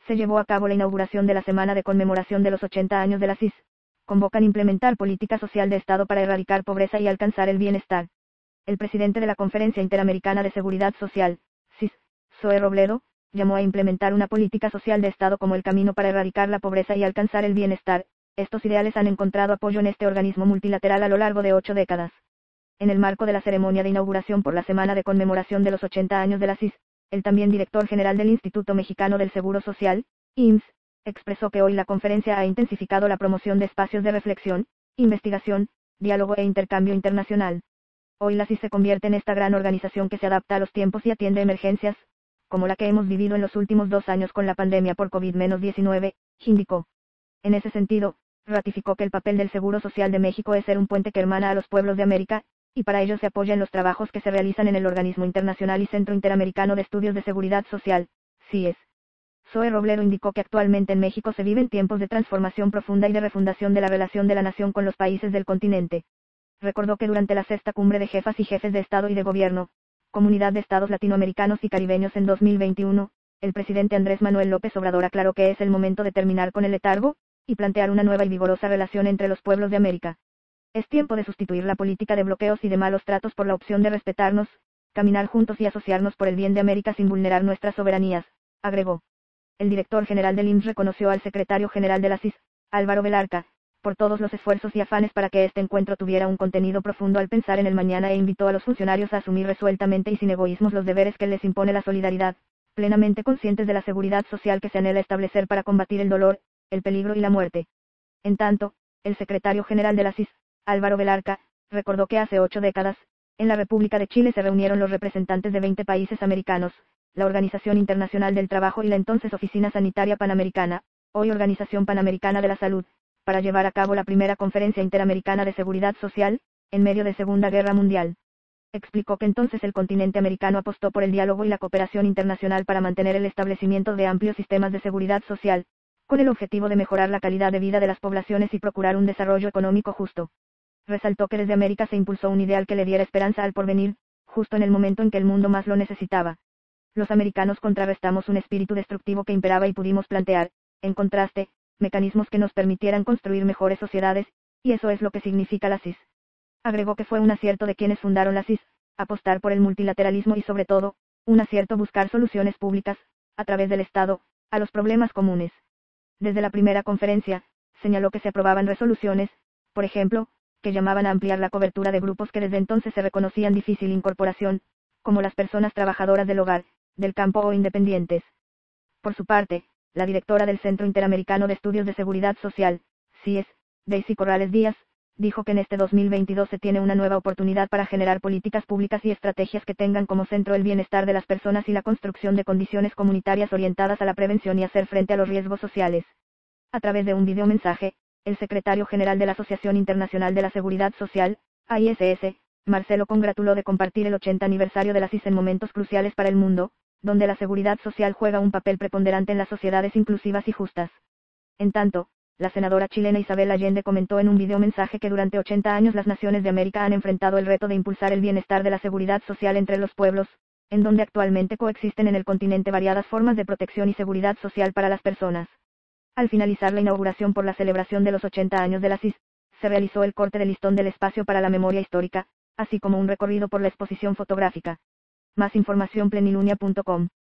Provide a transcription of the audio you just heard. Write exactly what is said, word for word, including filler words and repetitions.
se llevó a cabo la inauguración de la semana de conmemoración de los ochenta años de la C I S. Convocan implementar política social de Estado para erradicar pobreza y alcanzar el bienestar. El presidente de la Conferencia Interamericana de Seguridad Social, C I S, Zoe Robledo, llamó a implementar una política social de Estado como el camino para erradicar la pobreza y alcanzar el bienestar. Estos ideales han encontrado apoyo en este organismo multilateral a lo largo de ocho décadas. En el marco de la ceremonia de inauguración por la semana de conmemoración de los ochenta años de la C I S, el también director general del Instituto Mexicano del Seguro Social, I M S S, expresó que hoy la conferencia ha intensificado la promoción de espacios de reflexión, investigación, diálogo e intercambio internacional. Hoy la C I S se convierte en esta gran organización que se adapta a los tiempos y atiende emergencias, como la que hemos vivido en los últimos dos años con la pandemia por COVID diecinueve, indicó. En ese sentido, ratificó que el papel del Seguro Social de México es ser un puente que hermana a los pueblos de América, y para ello se apoya en los trabajos que se realizan en el Organismo Internacional y Centro Interamericano de Estudios de Seguridad Social, C I E S. Zoe Robledo indicó que actualmente en México se viven tiempos de transformación profunda y de refundación de la relación de la nación con los países del continente. Recordó que durante la sexta cumbre de jefas y jefes de Estado y de Gobierno, Comunidad de Estados Latinoamericanos y Caribeños en dos mil veintiuno, el presidente Andrés Manuel López Obrador aclaró que es el momento de terminar con el letargo, y plantear una nueva y vigorosa relación entre los pueblos de América. Es tiempo de sustituir la política de bloqueos y de malos tratos por la opción de respetarnos, caminar juntos y asociarnos por el bien de América sin vulnerar nuestras soberanías, agregó. El director general del I M S S reconoció al secretario general de la C I S, Álvaro Velarca, por todos los esfuerzos y afanes para que este encuentro tuviera un contenido profundo al pensar en el mañana e invitó a los funcionarios a asumir resueltamente y sin egoísmos los deberes que les impone la solidaridad, plenamente conscientes de la seguridad social que se anhela establecer para combatir el dolor, el peligro y la muerte. En tanto, el secretario general de la C I S, Álvaro Velarca, recordó que hace ocho décadas, en la República de Chile se reunieron los representantes de veinte países americanos, la Organización Internacional del Trabajo y la entonces Oficina Sanitaria Panamericana, hoy Organización Panamericana de la Salud, para llevar a cabo la primera Conferencia Interamericana de Seguridad Social, en medio de Segunda Guerra Mundial. Explicó que entonces el continente americano apostó por el diálogo y la cooperación internacional para mantener el establecimiento de amplios sistemas de seguridad social, con el objetivo de mejorar la calidad de vida de las poblaciones y procurar un desarrollo económico justo. Resaltó que desde América se impulsó un ideal que le diera esperanza al porvenir, justo en el momento en que el mundo más lo necesitaba. Los americanos contrarrestamos un espíritu destructivo que imperaba y pudimos plantear, en contraste, mecanismos que nos permitieran construir mejores sociedades, y eso es lo que significa la C I S. Agregó que fue un acierto de quienes fundaron la C I S, apostar por el multilateralismo y sobre todo, un acierto buscar soluciones públicas, a través del Estado, a los problemas comunes. Desde la primera conferencia, señaló que se aprobaban resoluciones, por ejemplo, que llamaban a ampliar la cobertura de grupos que desde entonces se reconocían difícil incorporación, como las personas trabajadoras del hogar, del campo o independientes. Por su parte, la directora del Centro Interamericano de Estudios de Seguridad Social, C I E S, Daisy Corrales Díaz, dijo que en este dos mil veintidós se tiene una nueva oportunidad para generar políticas públicas y estrategias que tengan como centro el bienestar de las personas y la construcción de condiciones comunitarias orientadas a la prevención y hacer frente a los riesgos sociales. A través de un videomensaje, el secretario general de la Asociación Internacional de la Seguridad Social, A I S S, Marcelo congratuló de compartir el ochenta aniversario de la C I S en momentos cruciales para el mundo, donde la seguridad social juega un papel preponderante en las sociedades inclusivas y justas. En tanto, la senadora chilena Isabel Allende comentó en un videomensaje que durante ochenta años las naciones de América han enfrentado el reto de impulsar el bienestar de la seguridad social entre los pueblos, en donde actualmente coexisten en el continente variadas formas de protección y seguridad social para las personas. Al finalizar la inauguración por la celebración de los ochenta años de la C I S, se realizó el corte de listón del espacio para la memoria histórica, así como un recorrido por la exposición fotográfica. Más información plenilunia punto com.